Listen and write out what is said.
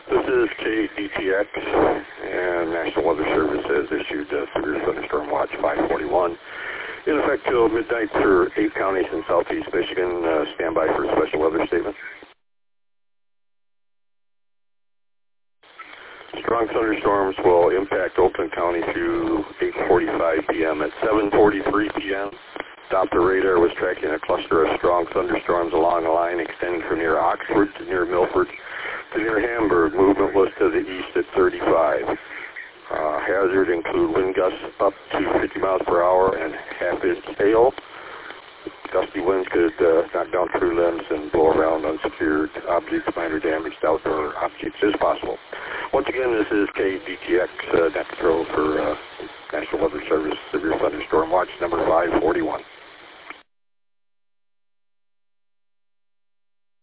This is KDTX, and National Weather Service has issued severe thunderstorm watch 541. In effect till midnight for 8 counties in southeast Michigan. Stand by for a special weather statement. Strong thunderstorms will impact Oakland County through 8:45 p.m. At 7:43 p.m., Doppler radar was tracking a cluster of strong thunderstorms along a line extending from near Oxford to near Milford to near Hamburg. Movement was to the east at 35. Hazard include wind gusts up to 50 miles per hour and half-inch hail. Gusty winds could knock down tree limbs and blow around unsecured objects. Minor damage to outdoor objects is possible. Once again, this is KDTX, Net Control for National Weather Service Severe Thunderstorm Watch number 541.